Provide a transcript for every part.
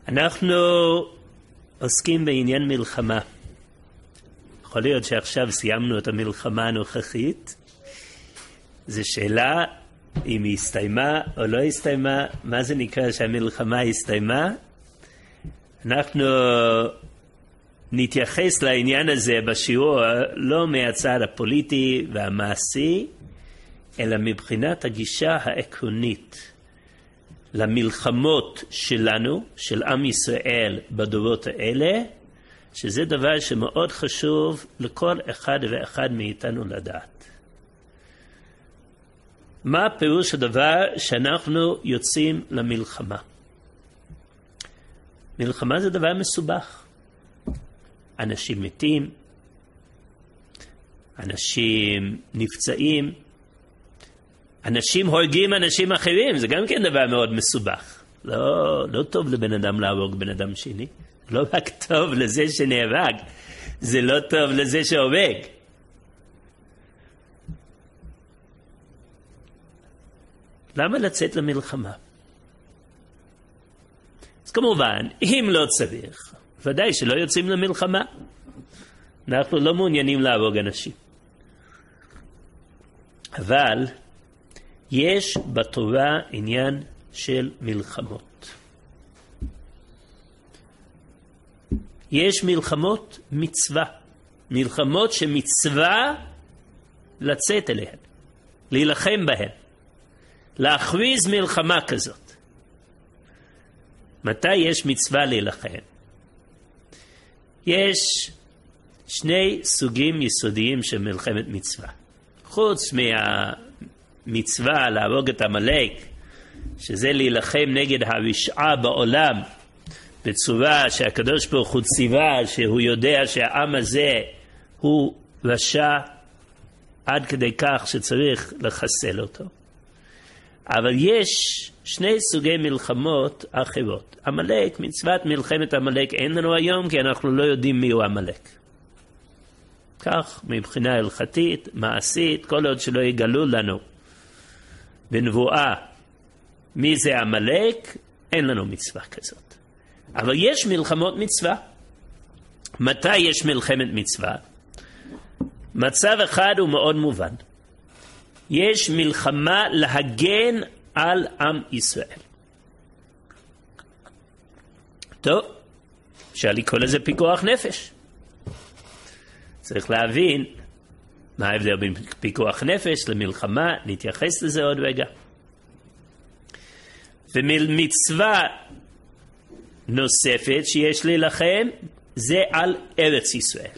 אנחנו עוסקים בעניין מלחמה. יכול להיות שעכשיו סיימנו את המלחמה הנוכחית. זו שאלה אם היא הסתיימה או לא הסתיימה. מה זה נקרא שהמלחמה הסתיימה? אנחנו נתייחס לעניין הזה בשיעור לא מהצד הפוליטי והמעשי, אלא מבחינת הגישה העקרונית למלחמות שלנו, של עם ישראל בדורות האלה, שזה דבר שמאוד חשוב לכל אחד ואחד מאיתנו לדעת. מה פירוש הדבר שאנחנו יוצאים למלחמה? מלחמה זה דבר מסובך. אנשים מתים, אנשים נפצעים, אנשים הורגים אנשים אחרים, זה גם כן דבר מאוד מסובך. לא טוב לבן אדם להרוג בן אדם שני. לא רק טוב לזה שנהרג, זה לא טוב לזה שהורג. למה לצאת למלחמה? אז כמובן, אם לא צריך, ודאי שלא יוצאים למלחמה. אנחנו לא מעוניינים להרוג אנשים. אבל יש בתורה עניין של מלחמות. יש מלחמות מצווה. מלחמות שמצווה לצאת אליהן. להילחם בהן. להכריז מלחמה כזאת. מתי יש מצווה להילחם? יש שני סוגים יסודיים של מלחמת מצווה. חוץ מהמצווה להרוג את עמלק, שזה להילחם נגד הרשעה בעולם, בצורה שהקדוש ברוך הוא ציווה שהוא יודע שהעם הזה הוא רשע עד כדי כך שצריך לחסל אותו. אבל יש שני סוגי מלחמות אחרות. עמלק, מצוות מלחמת עמלק אין לנו היום, כי אנחנו לא יודעים מי הוא עמלק. כך מבחינה הלכתית, מעשית, כל עוד שלא יגלו לנו בנבואה מי זה עמלק, אין לנו מצווה כזאת. אבל יש מלחמות מצווה. מתי יש מלחמת מצווה? מצב אחד הוא מאוד מובן. יש מלחמה להגן על עם ישראל. טוב, אפשר לקרוא לזה פיקוח נפש. צריך להבין מה ההבדל בין פיקוח נפש למלחמה, נתייחס לזה עוד רגע. ומצווה נוספת שיש להילחם זה על ארץ ישראל.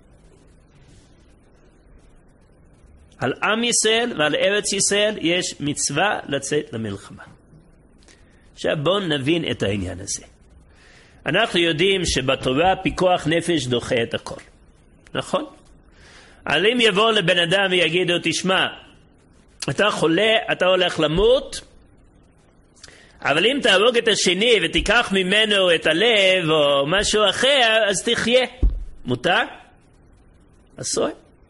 על עם ישראל ועל ארץ ישראל יש מצווה לצאת למלחמה. עכשיו בואו נבין את העניין הזה. אנחנו יודעים שבתורה פיקוח נפש דוחה את הכל. נכון? אבל אם יבוא לבן אדם ויגידו, תשמע, אתה חולה, אתה הולך למות, אבל אם תהרוג את השני ותיקח ממנו את הלב או משהו אחר, אז תחיה. מותר? אסור.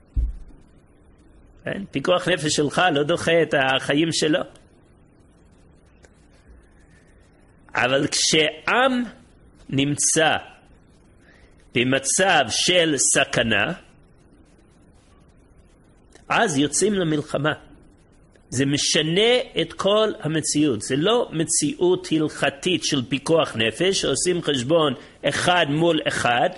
כן? פיקוח נפש שלך לא דוחה את החיים שלו. אבל כשעם נמצא במצב של סכנה, אז יוצאים למלחמה. זה משנה את כל המציאות. זה לא מציאות הלכתית של פיקוח נפש, שעושים חשבון אחד מול אחד.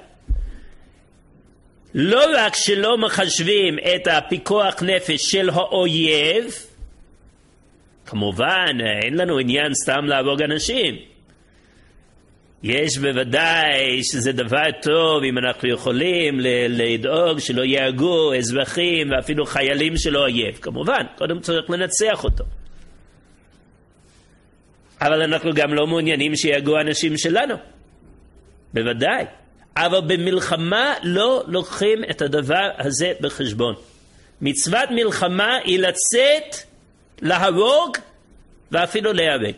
לא רק שלא מחשבים את הפיקוח נפש של האויב, כמובן אין לנו עניין סתם להרוג אנשים. יש בוודאי שזה דבר טוב אם אנחנו יכולים לדאוג שלא יהרגו אזרחים ואפילו חיילים של האויב. כמובן, קודם צריך לנצח אותו. אבל אנחנו גם לא מעוניינים שיהרגו אנשים שלנו. בוודאי. אבל במלחמה לא לוקחים את הדבר הזה בחשבון. מצוות מלחמה היא לצאת, להרוג ואפילו להיהרג.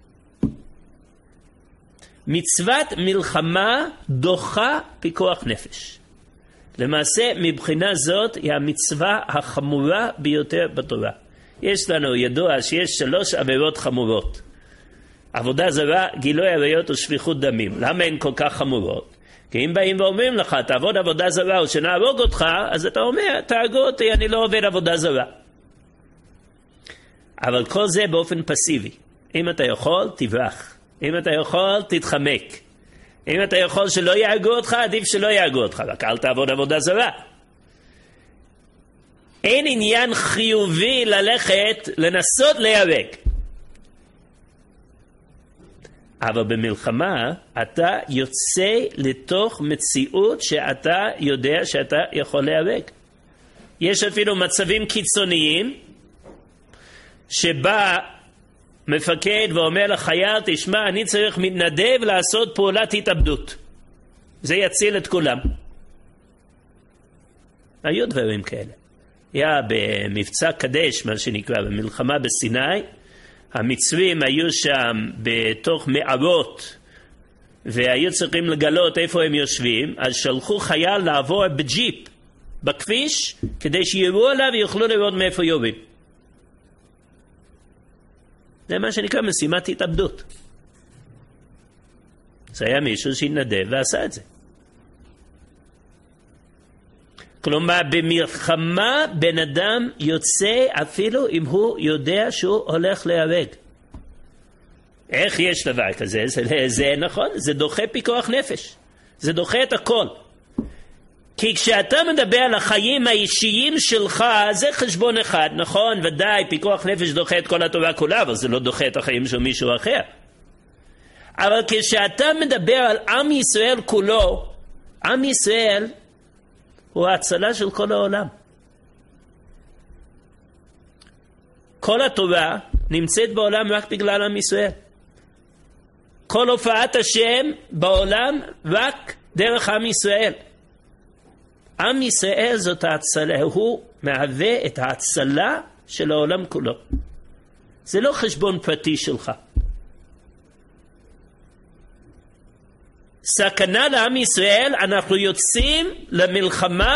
מצוות מלחמה דוחה פיקוח נפש. למעשה מבחינה זאת היא המצווה החמורה ביותר בתורה. יש לנו ידוע שיש 3 עבירות חמורות. עבודה זרה, גילוי עריות ושפיכות דמים. למה הן כל כך חמורות? כי אם באים ואומרים לך, תעבוד עבודה זרה או שנהרוג אותך, אז אתה אומר, תהרגו אותי, אני לא עובד עבודה זרה. אבל כל זה באופן פסיבי. אם אתה יכול, תברח. אם אתה יכול, תתחמק. אם אתה יכול שלא יהרגו אותך, עדיף שלא יהרגו אותך, רק אל תעבוד עבודה זרה. אין עניין חיובי ללכת, לנסות להיהרג. אבל במלחמה אתה יוצא לתוך מציאות שאתה יודע שאתה יכול להיהרג. יש אפילו מצבים קיצוניים שבא מפקד ואומר לחייל, תשמע, אני צריך מתנדב לעשות פעולת התאבדות. זה יציל את כולם. היו דברים כאלה. היה במבצע קדש, מה שנקרא, במלחמה בסיני, המצרים היו שם בתוך מערות, והיו צריכים לגלות איפה הם יושבים, אז שלחו חייל לעבור בג'יפ, בכביש, כדי שיראו עליו ויוכלו לראות מאיפה יורים. זה מה שנקרא משימת התאבדות. זה היה מישהו שהתנדב ועשה את זה. כלומר, במלחמה בן אדם יוצא אפילו אם הוא יודע שהוא הולך להיהרג. איך יש דבר כזה? זה נכון, זה דוחה פיקוח נפש. זה דוחה את הכל. כי כשאתה מדבר על החיים האישיים שלך, זה חשבון אחד, נכון? ודאי, פיקוח נפש דוחה את כל התורה כולה, אבל זה לא דוחה את החיים של מישהו אחר. אבל כשאתה מדבר על עם ישראל כולו, עם ישראל הוא ההצלה של כל העולם. כל התורה נמצאת בעולם רק בגלל עם ישראל. כל הופעת השם בעולם רק דרך עם ישראל. עם ישראל זאת ההצלה, הוא מהווה את ההצלה של העולם כולו. זה לא חשבון פרטי שלך. סכנה לעם ישראל, אנחנו יוצאים למלחמה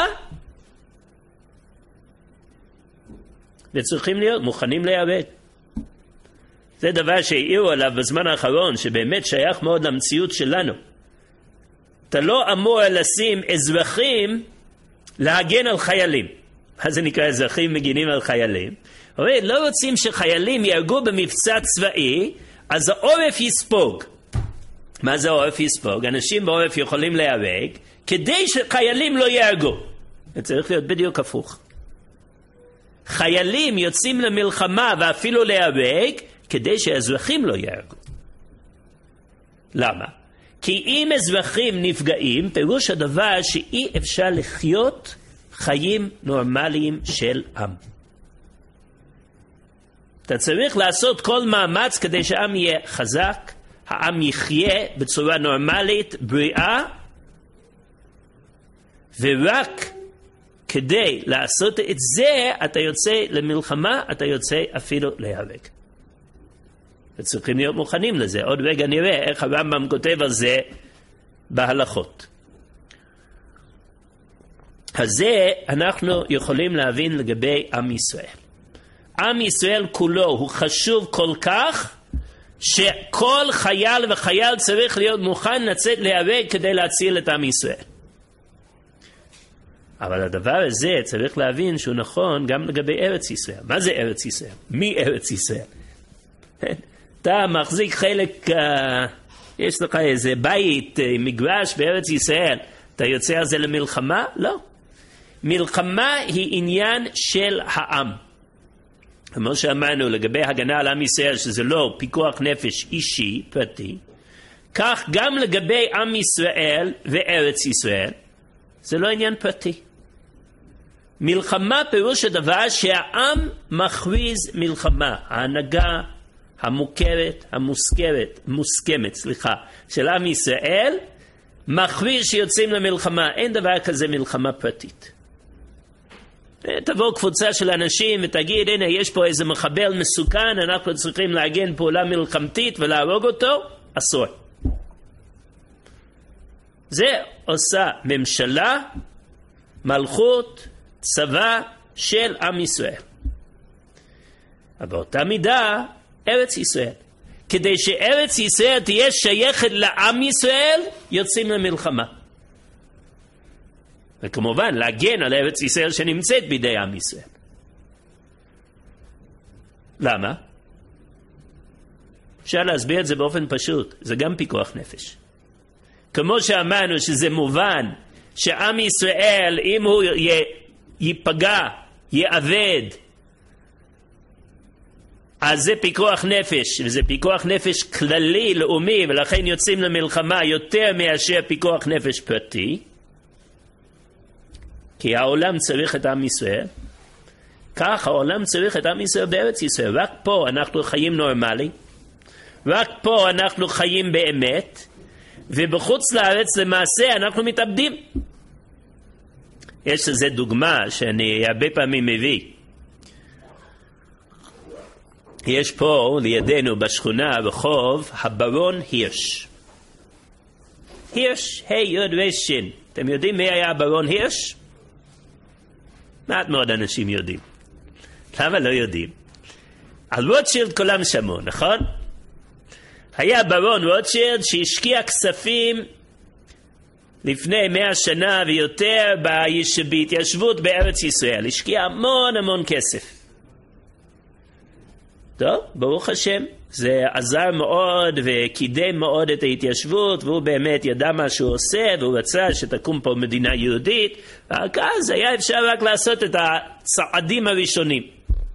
וצריכים להיות מוכנים להיהרג. זה דבר שהעירו עליו בזמן האחרון, שבאמת שייך מאוד למציאות שלנו. אתה לא אמור לשים אזרחים להגן על חיילים. מה זה נקרא אזרחים מגינים על חיילים? אבל לא רוצים שחיילים יהרגו במבצע צבאי, אז העורף יספוג. מה זה העורף יספוג? אנשים בעורף יכולים להיהרג, כדי שחיילים לא יהרגו. זה צריך להיות בדיוק הפוך. חיילים יוצאים למלחמה ואפילו להיהרג, כדי שאזרחים לא יהרגו. למה? כי אם אזרחים נפגעים, פירוש הדבר שאי אפשר לחיות חיים נורמליים של עם. אתה צריך לעשות כל מאמץ כדי שהעם יהיה חזק, העם יחיה בצורה נורמלית, בריאה, ורק כדי לעשות את זה, אתה יוצא למלחמה, אתה יוצא אפילו להיהרג. וצריכים להיות מוכנים לזה. עוד רגע נראה איך הרמב"ם כותב על זה בהלכות. אז זה אנחנו יכולים להבין לגבי עם ישראל. עם ישראל כולו הוא חשוב כל כך, שכל חייל וחייל צריך להיות מוכן לצאת להיהרג כדי להציל את עם ישראל. אבל הדבר הזה צריך להבין שהוא נכון גם לגבי ארץ ישראל. מה זה ארץ ישראל? מי ארץ ישראל? אתה מחזיק חלק, יש לך איזה בית, מגרש בארץ ישראל, אתה יוצא על זה למלחמה? לא. מלחמה היא עניין של העם. כמו שאמרנו לגבי הגנה על עם ישראל, שזה לא פיקוח נפש אישי, פרטי, כך גם לגבי עם ישראל וארץ ישראל, זה לא עניין פרטי. מלחמה פירוש הדבר שהעם מכריז מלחמה. ההנהגה המוכרת, מוסכמת, של עם ישראל, מכריז שיוצאים למלחמה. אין דבר כזה מלחמה פרטית. תבוא קבוצה של אנשים ותגיד, הנה יש פה איזה מחבל מסוכן, אנחנו צריכים להגן פעולה מלחמתית ולהרוג אותו, אסור. זה עושה ממשלה, מלכות, צבא של עם ישראל. אבל באותה מידה, ארץ ישראל. כדי שארץ ישראל תהיה שייכת לעם ישראל, יוצאים למלחמה. וכמובן להגן על ארץ ישראל שנמצאת בידי עם ישראל. למה? אפשר להסביר את זה באופן פשוט, זה גם פיקוח נפש. כמו שאמרנו שזה מובן שעם ישראל, אם הוא ייפגע, יאבד, אז זה פיקוח נפש, וזה פיקוח נפש כללי, לאומי, ולכן יוצאים למלחמה יותר מאשר פיקוח נפש פרטי, כי העולם צריך את עם ישראל. כך העולם צריך את עם ישראל בארץ ישראל. רק פה אנחנו חיים נורמלי, רק פה אנחנו חיים באמת, ובחוץ לארץ למעשה אנחנו מתאבדים. יש לזה דוגמה שאני הרבה פעמים מביא. יש פה לידינו בשכונה רחוב הברון הירש. הירש, יוד ושין. אתם יודעים מי היה הברון הירש? מעט מאוד אנשים יודעים. למה לא יודעים? על רוטשילד כולם שמעו, נכון? היה ברון רוטשילד שהשקיע כספים לפני 100 שנה ויותר בהתיישבות בארץ ישראל. השקיע המון המון כסף. טוב, ברוך השם, זה עזר מאוד וקידם מאוד את ההתיישבות, והוא באמת ידע מה שהוא עושה, והוא רצה שתקום פה מדינה יהודית, ורק אז היה אפשר רק לעשות את הצעדים הראשונים.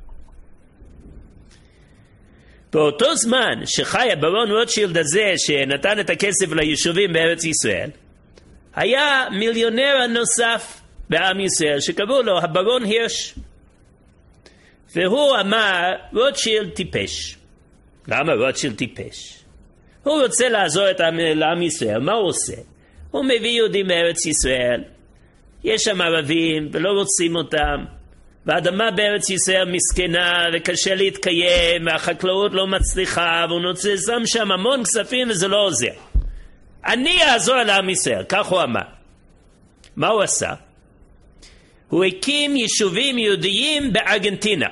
באותו זמן שחי הברון רוטשילד הזה שנתן את הכסף ליישובים בארץ ישראל, היה מיליונר נוסף בעם ישראל שקראו לו הברון הירש. והוא אמר, רוטשילד טיפש. למה רוטשילד טיפש? הוא רוצה לעזור לעם ישראל. מה הוא עושה? הוא מביא יהודים מארץ ישראל, יש שם ערבים ולא רוצים אותם, והאדמה בארץ ישראל מסכנה וקשה להתקיים, והחקלאות לא מצליחה, והוא נוצא שם המון כספים וזה לא עוזר. אני אעזור לעם ישראל, כך הוא אמר. מה הוא עשה? הוא הקים יישובים יהודיים בארגנטינה.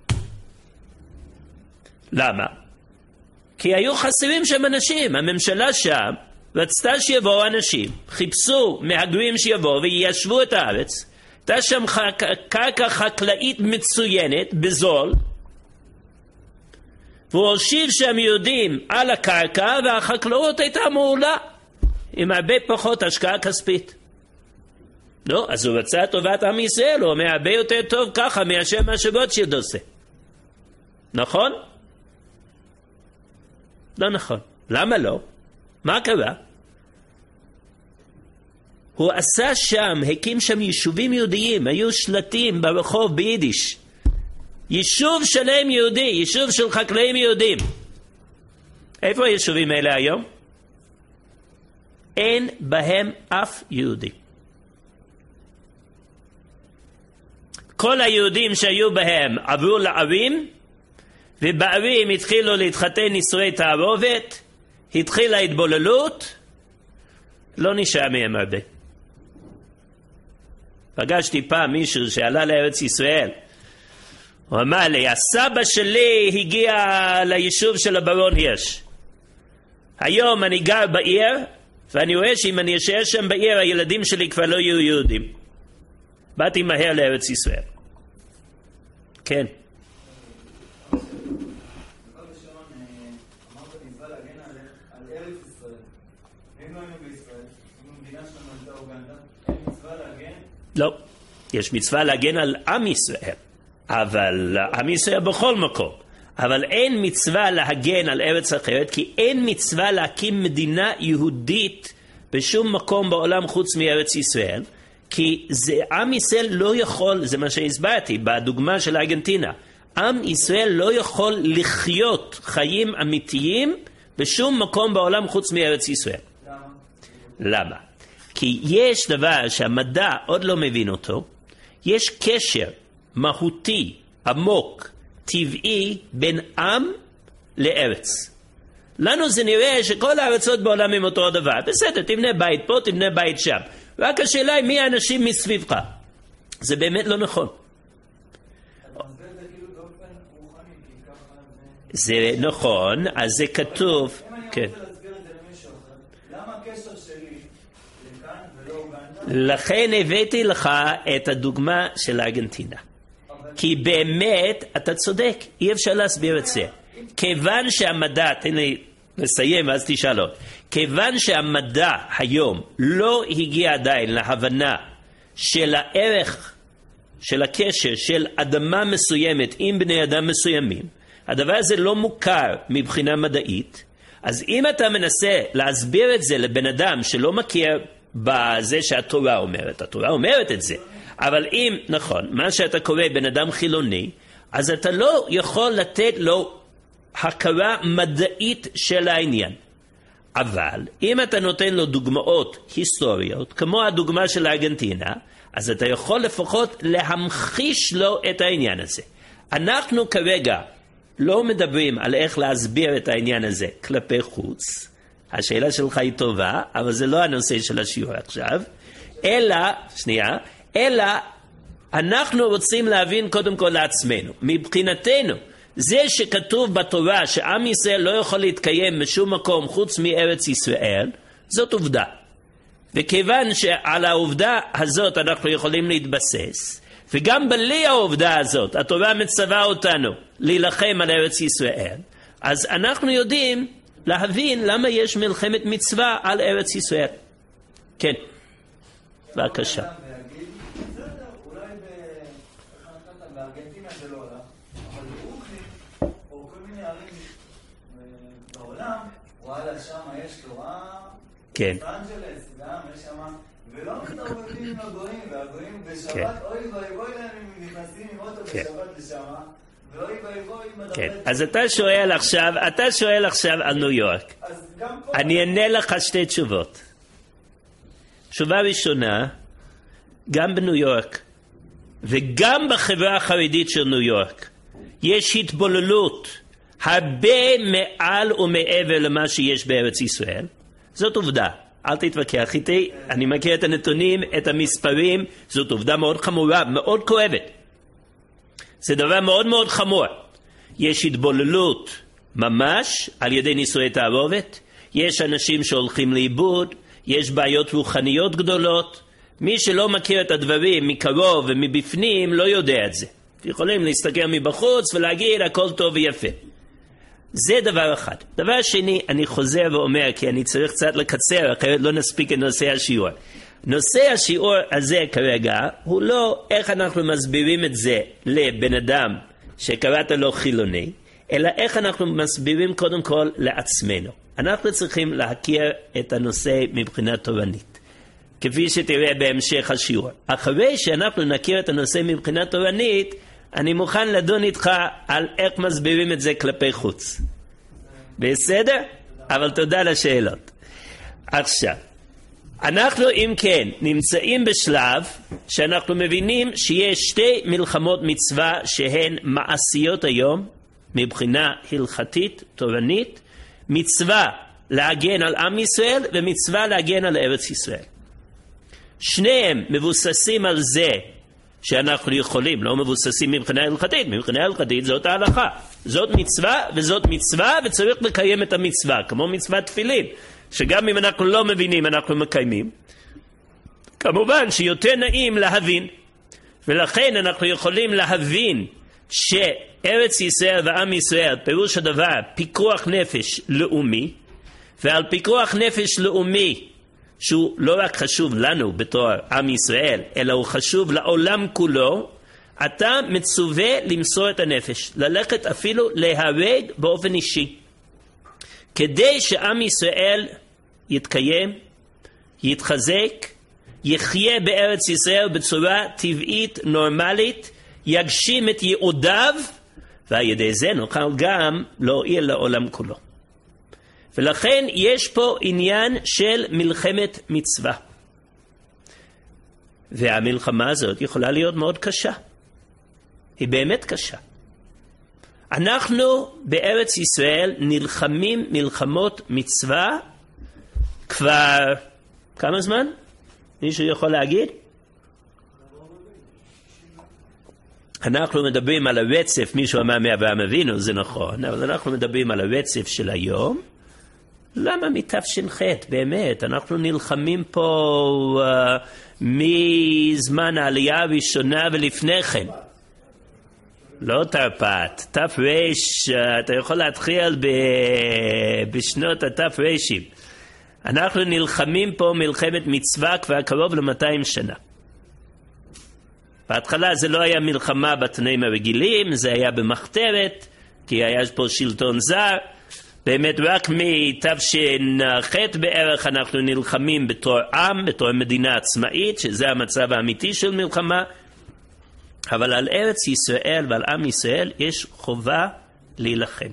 למה? כי היו חסרים שם אנשים. הממשלה שם רצתה שיבואו אנשים, חיפשו מהגרים שיבואו ויישבו את הארץ. הייתה שם קרקע חקלאית מצוינת, בזול, והוא הושיב שם יהודים על הקרקע, והחקלאות הייתה מעולה, עם הרבה פחות השקעה כספית. לא, אז הוא רצה טובת עם ישראל, הוא אומר הרבה יותר טוב ככה מאשר מה שרוטשילד עושה. נכון? לא נכון. למה לא? מה קרה? הוא עשה שם, הקים שם יישובים יהודיים, היו שלטים ברחוב ביידיש. יישוב שלם יהודי, יישוב של חקלאים יהודים. איפה היישובים האלה היום? אין בהם אף יהודי. כל היהודים שהיו בהם עברו לערים, ובערים התחילו להתחתן נישואי תערובת, התחילה התבוללות, לא נשאר מהם הרבה. פגשתי פעם מישהו שעלה לארץ ישראל, הוא אמר לי, הסבא שלי הגיע ליישוב של הברון הירש. היום אני גר בעיר, ואני רואה שאם אני אשאר שם בעיר, הילדים שלי כבר לא יהיו יהודים. באתי מהר לארץ ישראל. כן. לא, יש מצווה להגן על עם ישראל, אבל עם ישראל בכל מקום, אבל אין מצווה להגן על ארץ אחרת, כי אין מצווה להקים מדינה יהודית בשום מקום בעולם חוץ מארץ ישראל, כי זה, עם ישראל לא יכול, זה מה שהסברתי בדוגמה של ארגנטינה, עם ישראל לא יכול לחיות חיים אמיתיים בשום מקום בעולם חוץ מארץ ישראל. למה? כי יש דבר שהמדע עוד לא מבין אותו, יש קשר מהותי, עמוק, טבעי, בין עם לארץ. לנו זה נראה שכל הארצות בעולם הם אותו דבר. בסדר, תבנה בית פה, תבנה בית שם. רק השאלה היא מי האנשים מסביבך. זה באמת לא נכון. זה נכון, אז זה כתוב, כן. אם אני רוצה להסביר את זה למישהו אחר, למה הקשר שלי לכאן ולא אוגנדה? לכן הבאתי לך את הדוגמה של ארגנטינה. כי באמת, אתה צודק, אי אפשר להסביר את זה. כיוון שהמדע, תן לי לסיים אז תשאל עוד, כיוון שהמדע היום לא הגיע עדיין להבנה של הערך של הקשר של אדמה מסוימת עם בני אדם מסוימים, הדבר הזה לא מוכר מבחינה מדעית, אז אם אתה מנסה להסביר את זה לבן אדם שלא מכיר בזה שהתורה אומרת, התורה אומרת את זה, אבל אם, נכון, מה שאתה קורא בן אדם חילוני, אז אתה לא יכול לתת לו הכרה מדעית של העניין. אבל אם אתה נותן לו דוגמאות היסטוריות, כמו הדוגמה של ארגנטינה, אז אתה יכול לפחות להמחיש לו את העניין הזה. אנחנו כרגע לא מדברים על איך להסביר את העניין הזה כלפי חוץ. השאלה שלך היא טובה, אבל זה לא הנושא של השיעור עכשיו. אלא אנחנו רוצים להבין קודם כל לעצמנו. מבחינתנו, זה שכתוב בתורה שעם ישראל לא יכול להתקיים בשום מקום חוץ מארץ ישראל, זאת עובדה. וכיוון שעל העובדה הזאת אנחנו יכולים להתבסס, וגם בלי העובדה הזאת התורה מצווה אותנו להילחם על ארץ ישראל, אז אנחנו יודעים להבין למה יש מלחמת מצווה על ארץ ישראל. כן, בבקשה. אולי בארגנטינה זה לא הולך, אבל ברוקלין, או כל מיני ערים בעולם, וואלה, שם יש תורה, כן. אנג'לס, גם יש שם, ולא מתערבבים עם הגויים, והגויים בשבת, אוי ואי להם אם נכנסים עם אוטו בשבת לשם, ואוי ואי מדבר... כן, אז אתה שואל עכשיו על ניו יורק. אני אענה לך שתי תשובות. תשובה ראשונה, גם בניו יורק, וגם בחברה החרדית של ניו יורק, יש התבוללות הרבה מעל ומעבר למה שיש בארץ ישראל. זאת עובדה, אל תתווכח איתי, אני מכיר את הנתונים, את המספרים, זאת עובדה מאוד חמורה, מאוד כואבת. זה דבר מאוד מאוד חמור. יש התבוללות ממש על ידי נישואי תערובת, יש אנשים שהולכים לאיבוד, יש בעיות רוחניות גדולות. מי שלא מכיר את הדברים מקרוב ומבפנים לא יודע את זה. יכולים להסתכל מבחוץ ולהגיד הכל טוב ויפה. זה דבר אחד. דבר שני, אני חוזר ואומר, כי אני צריך קצת לקצר, אחרת לא נספיק את נושא השיעור. נושא השיעור הזה כרגע הוא לא איך אנחנו מסבירים את זה לבן אדם שקראת לו חילוני, אלא איך אנחנו מסבירים קודם כל לעצמנו. אנחנו צריכים להכיר את הנושא מבחינה תורנית, כפי שתראה בהמשך השיעור. אחרי שאנחנו נכיר את הנושא מבחינה תורנית, אני מוכן לדון איתך על איך מסבירים את זה כלפי חוץ. בסדר? אבל תודה לשאלות. עכשיו, אנחנו אם כן נמצאים בשלב שאנחנו מבינים שיש שתי מלחמות מצווה שהן מעשיות היום מבחינה הלכתית, תורנית, מצווה להגן על עם ישראל ומצווה להגן על ארץ ישראל. שניהם מבוססים על זה שאנחנו יכולים, לא מבוססים מבחינה הלכתית, מבחינה הלכתית זאת ההלכה. זאת מצווה וזאת מצווה וצריך לקיים את המצווה, כמו מצוות תפילין, שגם אם אנחנו לא מבינים אנחנו מקיימים. כמובן שיותר נעים להבין, ולכן אנחנו יכולים להבין שארץ ישראל ועם ישראל פירוש הדבר פיקוח נפש לאומי, ועל פיקוח נפש לאומי שהוא לא רק חשוב לנו בתור עם ישראל, אלא הוא חשוב לעולם כולו, אתה מצווה למסור את הנפש, ללכת אפילו להרג באופן אישי, כדי שעם ישראל יתקיים, יתחזק, יחיה בארץ ישראל בצורה טבעית, נורמלית, יגשים את ייעודיו, ועל ידי זה נוכל גם להועיל לעולם כולו. ולכן יש פה עניין של מלחמת מצווה. והמלחמה הזאת יכולה להיות מאוד קשה. היא באמת קשה. אנחנו בארץ ישראל נלחמים מלחמות מצווה כבר כמה זמן? מישהו יכול להגיד? אנחנו מדברים על הרצף, מישהו אמר מאברהם אבינו, זה נכון, אבל אנחנו מדברים על הרצף של היום. למה מתש"ח? באמת, אנחנו נלחמים פה מזמן העלייה הראשונה ולפני כן. לא תרפ"ט, תר"ש, אתה יכול להתחיל בשנות התר"שים. אנחנו נלחמים פה מלחמת מצווה כבר קרוב ל-200 שנה. בהתחלה זה לא היה מלחמה בתנאים הרגילים, זה היה במחתרת, כי היה פה שלטון זר. באמת רק מתש"ח בערך אנחנו נלחמים בתור עם, בתור מדינה עצמאית, שזה המצב האמיתי של מלחמה. אבל על ארץ ישראל ועל עם ישראל יש חובה להילחם.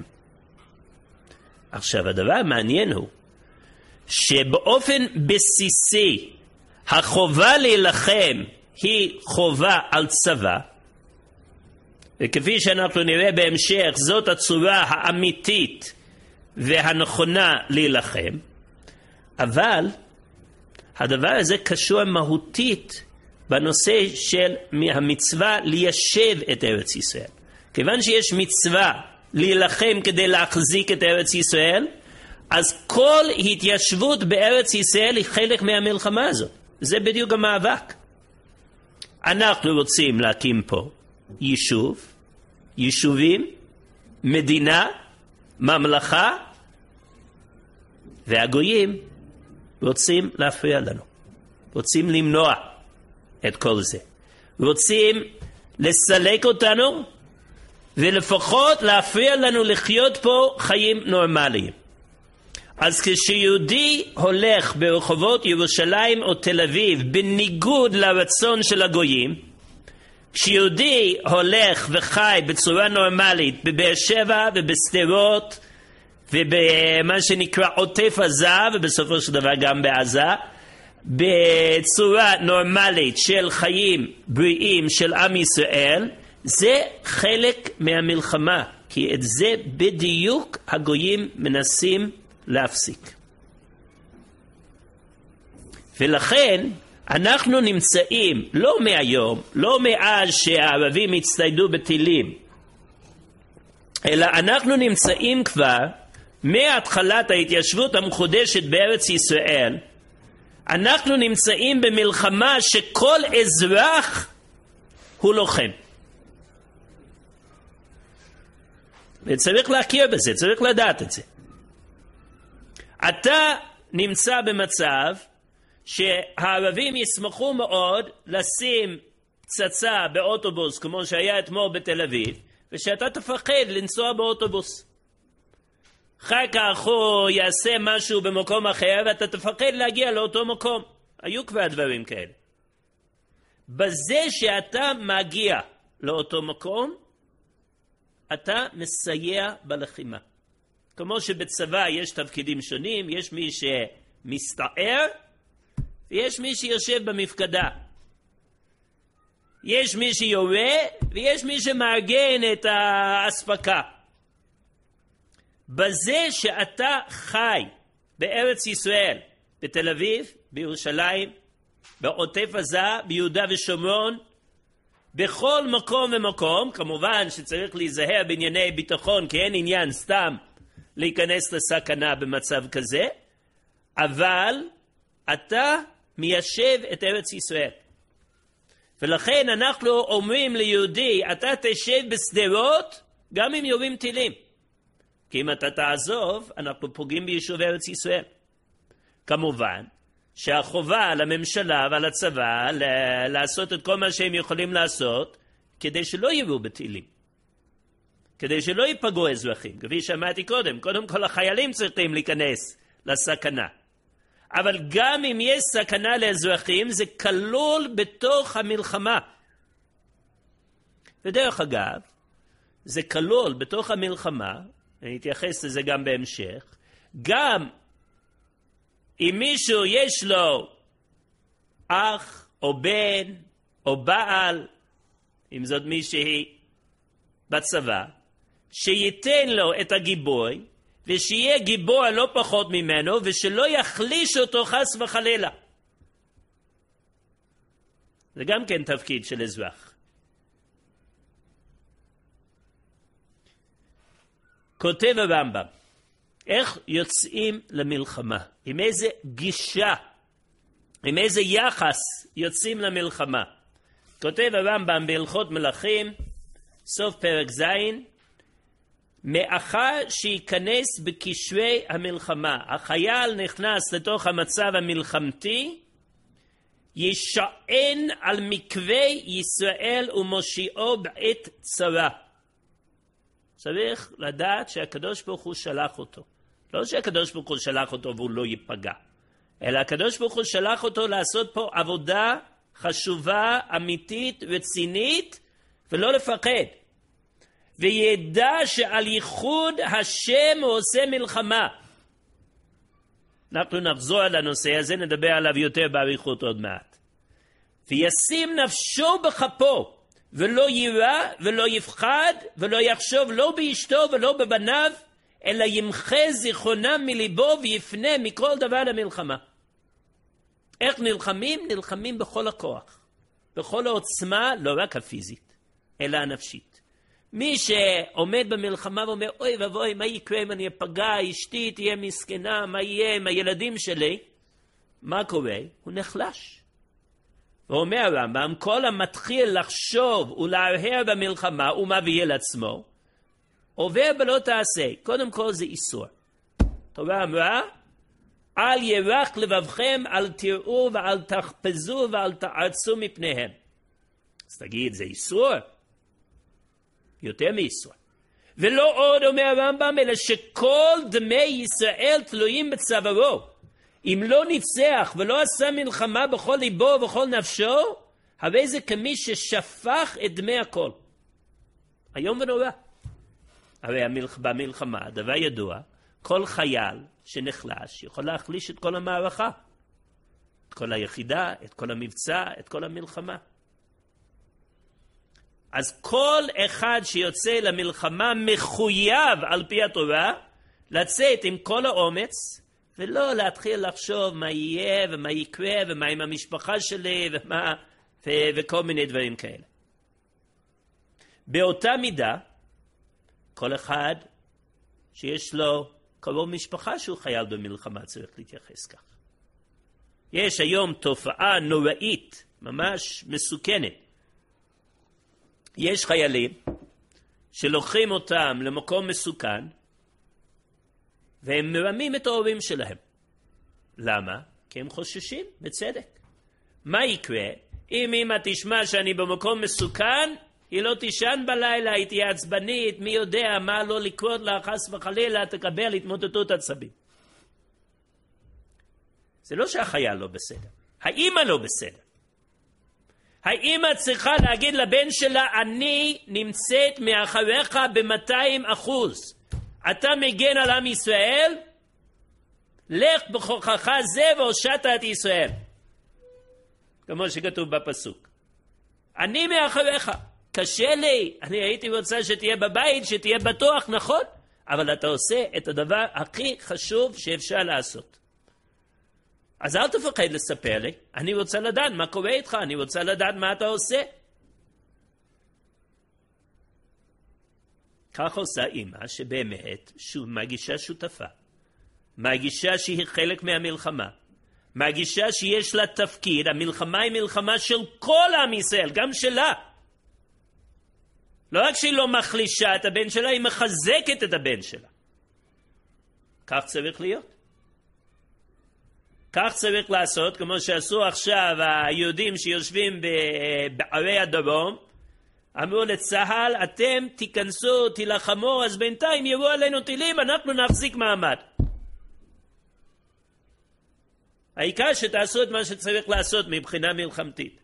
עכשיו הדבר המעניין הוא שבאופן בסיסי החובה להילחם היא חובה על צבא, וכפי שאנחנו נראה בהמשך זאת הצורה האמיתית והנכונה להילחם, אבל הדבר הזה קשור מהותית בנושא של המצווה ליישב את ארץ ישראל. כיוון שיש מצווה להילחם כדי להחזיק את ארץ ישראל, אז כל התיישבות בארץ ישראל היא חלק מהמלחמה הזאת. זה בדיוק המאבק. אנחנו רוצים להקים פה יישוב, יישובים, מדינה, ממלכה, והגויים רוצים להפריע לנו. רוצים למנוע את כל זה. רוצים לסלק אותנו ולפחות להפריע לנו לחיות פה חיים נורמליים. אז כשיהודי הולך ברחובות ירושלים או תל אביב בניגוד לרצון של הגויים, כשיהודי הולך וחי בצורה נורמלית בבאר שבע ובשדרות ובמה שנקרא עוטף עזה ובסופו של דבר גם בעזה, בצורה נורמלית של חיים בריאים של עם ישראל, זה חלק מהמלחמה, כי את זה בדיוק הגויים מנסים להפסיק. ולכן אנחנו נמצאים לא מהיום, לא מאז שהערבים הצטיידו בטילים, אלא אנחנו נמצאים כבר מהתחלת ההתיישבות המחודשת בארץ ישראל. אנחנו נמצאים במלחמה שכל אזרח הוא לוחם. וצריך להכיר בזה, צריך לדעת את זה. אתה נמצא במצב שהערבים ישמחו מאוד לשים פצצה באוטובוס כמו שהיה אתמול בתל אביב, ושאתה תפחד לנסוע באוטובוס. אחר כך הוא יעשה משהו במקום אחר ואתה תפחד להגיע לאותו מקום. היו כבר דברים כאלה. בזה שאתה מגיע לאותו מקום, אתה מסייע בלחימה. כמו שבצבא יש תפקידים שונים, יש מי שמסתער ויש מי שיושב במפקדה. יש מי שיורה ויש מי שמארגן את האספקה. בזה שאתה חי בארץ ישראל, בתל אביב, בירושלים, בעוטף עזה, ביהודה ושומרון, בכל מקום ומקום, כמובן שצריך להיזהר בענייני ביטחון, כי אין עניין סתם להיכנס לסכנה במצב כזה, אבל אתה מיישב את ארץ ישראל. ולכן אנחנו אומרים ליהודי, אתה תשב בשדרות גם אם יורים טילים. כי אם אתה תעזוב, אנחנו פוגעים ביישוב ארץ ישראל. כמובן שהחובה על הממשלה ועל הצבא לעשות את כל מה שהם יכולים לעשות, כדי שלא יראו בטילים. כדי שלא ייפגעו אזרחים. כפי שאמרתי קודם כל החיילים צריכים להיכנס לסכנה. אבל גם אם יש סכנה לאזרחים, זה כלול בתוך המלחמה. ודרך אגב, זה כלול בתוך המלחמה, אני אתייחס לזה גם בהמשך, גם אם מישהו יש לו אח או בן או בעל, אם זאת מישהי בצבא, שייתן לו את הגיבוי, ושיהיה גיבור לא פחות ממנו, ושלא יחליש אותו חס וחלילה. זה גם כן תפקיד של אזרח. כותב הרמב"ם, איך יוצאים למלחמה? עם איזה גישה, עם איזה יחס יוצאים למלחמה? כותב הרמב"ם בהלכות מלכים, סוף פרק ז', מאחר שייכנס בקשרי המלחמה, החייל נכנס לתוך המצב המלחמתי, ישען על מקווה ישראל ומושיעו בעת צרה. צריך לדעת שהקדוש ברוך הוא שלח אותו. לא שהקדוש ברוך הוא שלח אותו והוא לא ייפגע, אלא הקדוש ברוך הוא שלח אותו לעשות פה עבודה חשובה, אמיתית, רצינית, ולא לפחד. וידע שעל ייחוד השם הוא עושה מלחמה. אנחנו נחזור על הנושא הזה, נדבר עליו יותר באריכות עוד מעט. וישים נפשו בכפו, ולא יירא ולא יפחד ולא יחשוב לא באשתו ולא בבניו, אלא ימחה זיכרונם מליבו ויפנה מכל דבר למלחמה. איך נלחמים? נלחמים בכל הכוח, בכל העוצמה, לא רק הפיזית, אלא הנפשית. מי שעומד במלחמה ואומר, אוי ובוי, מה יקרה אם אני אפגע, אשתי תהיה מסכנה, מה יהיה עם הילדים שלי? מה קורה? הוא נחלש. ואומר הרמב"ם, כל המתחיל לחשוב ולהרהר במלחמה, הוא מביא עצמו, עובר בלא תעשה. קודם כל זה איסור. תורה אמרה, אל ירח לבבכם, אל תראו ואל תחפזו ואל תערצו מפניהם. אז תגיד, זה איסור? יותר מאיסור. ולא עוד אומר הרמב"ם, אלא שכל דמי ישראל תלויים בצווארו. אם לא ניצח ולא עשה מלחמה בכל ליבו ובכל נפשו, הרי זה כמי ששפך את דמי הכל. היום ונורא. הרי במלחמה, דבר ידוע, כל חייל שנחלש יכול להחליש את כל המערכה, את כל היחידה, את כל המבצע, את כל המלחמה. אז כל אחד שיוצא למלחמה מחויב על פי התורה לצאת עם כל האומץ, ולא להתחיל לחשוב מה יהיה ומה יקרה ומה עם המשפחה שלי וכל מיני דברים כאלה. באותה מידה, כל אחד שיש לו קרוב משפחה שהוא חייל במלחמה צריך להתייחס כך. יש היום תופעה נוראית, ממש מסוכנת. יש חיילים שלוקחים אותם למקום מסוכן, והם מרמים את ההורים שלהם. למה? כי הם חוששים, בצדק. מה יקרה? אם אמא תשמע שאני במקום מסוכן, היא לא תישן בלילה, היא תהיה עצבנית, מי יודע מה לא לקרות לה, חס וחלילה תקבל התמוטטות עצבים. זה לא שהחייל לא בסדר, האמא לא בסדר. האמא צריכה להגיד לבן שלה, אני נמצאת מאחריך ב-200%. אתה מגן על עם ישראל, לך בכוחך זה והושעת את ישראל. כמו שכתוב בפסוק. אני מאחריך. קשה לי, אני הייתי רוצה שתהיה בבית, שתהיה בטוח, נכון? אבל אתה עושה את הדבר הכי חשוב שאפשר לעשות. אז אל תפחד לספר לי, אני רוצה לדעת מה קורה איתך, אני רוצה לדעת מה אתה עושה. כך עושה אמא שבאמת מרגישה שותפה, מרגישה שהיא חלק מהמלחמה, מרגישה שיש לה תפקיד, המלחמה היא מלחמה של כל עם ישראל, גם שלה. לא רק שהיא לא מחלישה את הבן שלה, היא מחזקת את הבן שלה. כך צריך להיות. כך צריך לעשות, כמו שעשו עכשיו היהודים שיושבים בערי הדרום, אמרו לצהל, אתם תיכנסו, תילחמו, אז בינתיים יראו עלינו טילים, אנחנו נחזיק מעמד. העיקר שתעשו את מה שצריך לעשות מבחינה מלחמתית.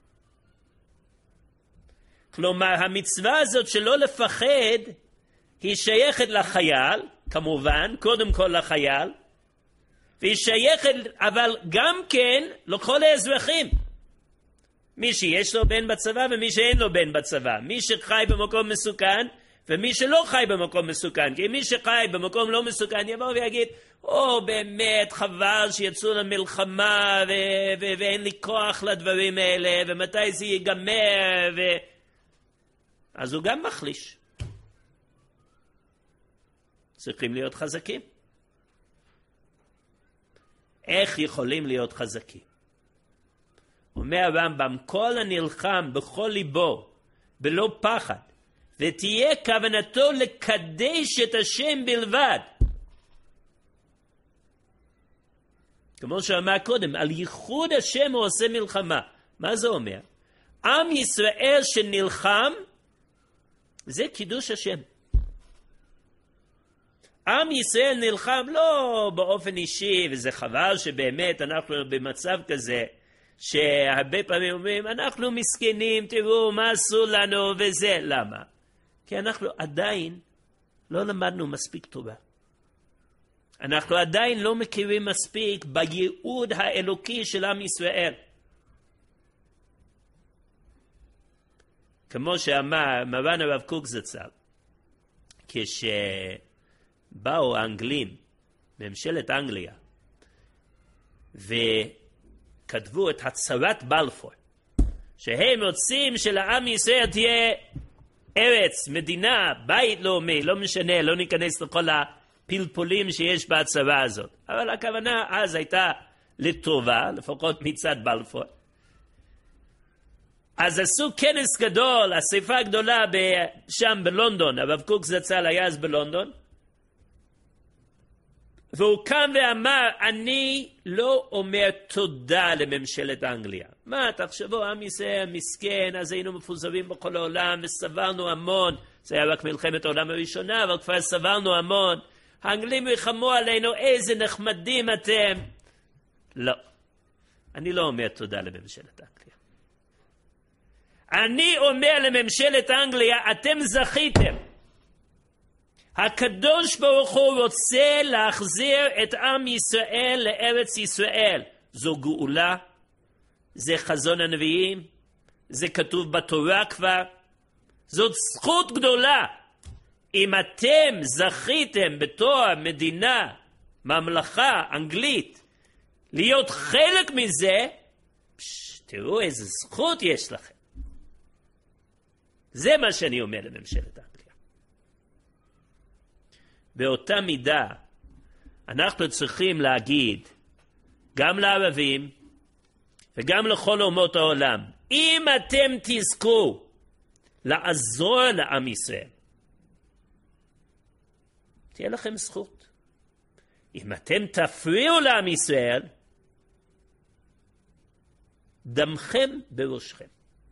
כלומר, המצווה הזאת שלא לפחד, היא שייכת לחייל, כמובן, קודם כל לחייל, והיא שייכת, אבל גם כן, לכל האזרחים. מי שיש לו בן בצבא ומי שאין לו בן בצבא. מי שחי במקום מסוכן ומי שלא חי במקום מסוכן. כי מי שחי במקום לא מסוכן יבוא ויגיד, באמת חבל שיצאו למלחמה ואין לי כוח לדברים האלה ומתי זה ייגמר אז הוא גם מחליש. צריכים להיות חזקים. איך יכולים להיות חזקים? אומר הרמב"ם, כל הנלחם בכל ליבו, בלא פחד, ותהיה כוונתו לקדש את השם בלבד. כמו שאמר קודם, על ייחוד השם הוא עושה מלחמה. מה זה אומר? עם ישראל שנלחם, זה קידוש השם. עם ישראל נלחם לא באופן אישי, וזה חבל שבאמת אנחנו במצב כזה, שהרבה פעמים אומרים, אנחנו מסכנים, תראו מה עשו לנו וזה. למה? כי אנחנו עדיין לא למדנו מספיק טובה. אנחנו עדיין לא מכירים מספיק בייעוד האלוקי של עם ישראל. כמו שאמר מרן הרב קוק זצ"ל, כשבאו האנגלים, ממשלת אנגליה, וכתבו את הצהרת בלפור, שהם רוצים שלעם ישראל תהיה ארץ, מדינה, בית לאומי, לא משנה, לא ניכנס לכל הפלפולים שיש בהצהרה הזאת. אבל הכוונה אז הייתה לטובה, לפחות מצד בלפור. אז עשו כנס גדול, אספה גדולה שם בלונדון, הרב קוק זצ"ל היה אז בלונדון, והוא קם ואמר, אני לא אומר תודה לממשלת אנגליה. מה, תחשבו, עם ישראל מסכן, אז היינו מפוזרים בכל העולם וסבלנו המון, זה היה רק מלחמת העולם הראשונה, אבל כבר סבלנו המון, האנגלים יחמו עלינו, איזה נחמדים אתם. לא, אני לא אומר תודה לממשלת אנגליה. אני אומר לממשלת אנגליה, אתם זכיתם. הקדוש ברוך הוא רוצה להחזיר את עם ישראל לארץ ישראל. זו גאולה, זה חזון הנביאים, זה כתוב בתורה כבר. זאת זכות גדולה. אם אתם זכיתם בתור מדינה, ממלכה אנגלית, להיות חלק מזה, תראו איזה זכות יש לכם. זה מה שאני אומר לממשלת אנגליה. באותה מידה אנחנו צריכים להגיד גם לערבים וגם לכל אומות העולם, אם אתם תזכו לעזור לעם ישראל, תהיה לכם זכות. אם אתם תפריעו לעם ישראל, דמכם בראשכם.